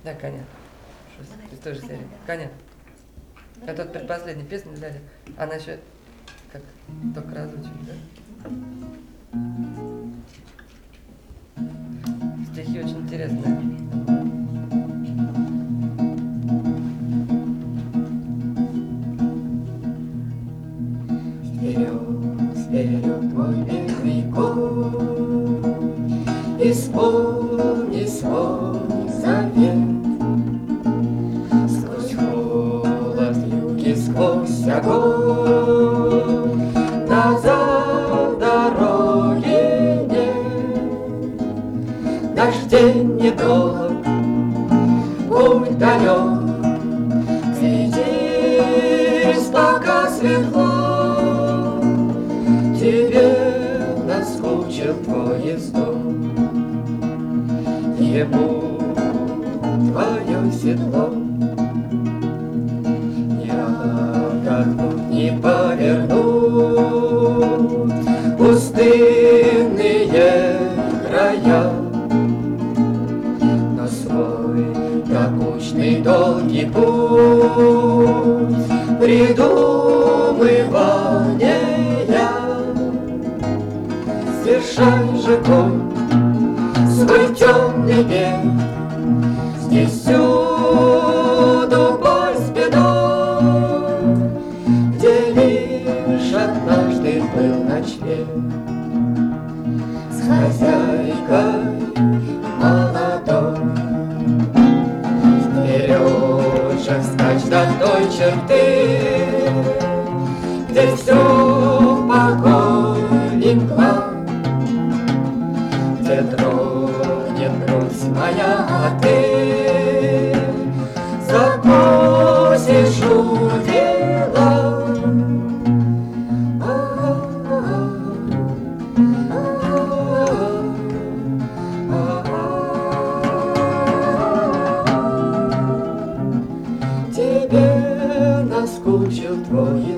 Да, коня. Из той же серии. Коня. А тут предпоследняя песня дали. Она еще как только разучивает, да? Стихи очень интересные. Вперед, вперед, мой бедный конь, исполни свой завет. Сквозь холод юги, сквозь огонь, назад дороги нет. Наш день недолг, путь далек, глядишь, пока светло. Тебе наскучил твой издом, ему твое седло. Не отдохнуть, не повернуть пустынные края, но свой докучный долгий путь придумывания свершай же, конь, свой темный бег. Здесь всюду боль с бедой, где лишь однажды был ночлег с хозяйкой молодой. Вперед же вскачь до той черты, где все покой и мгла, где дрогнет грудь моя, а ты закусишь у дела. Тебе наскучил твой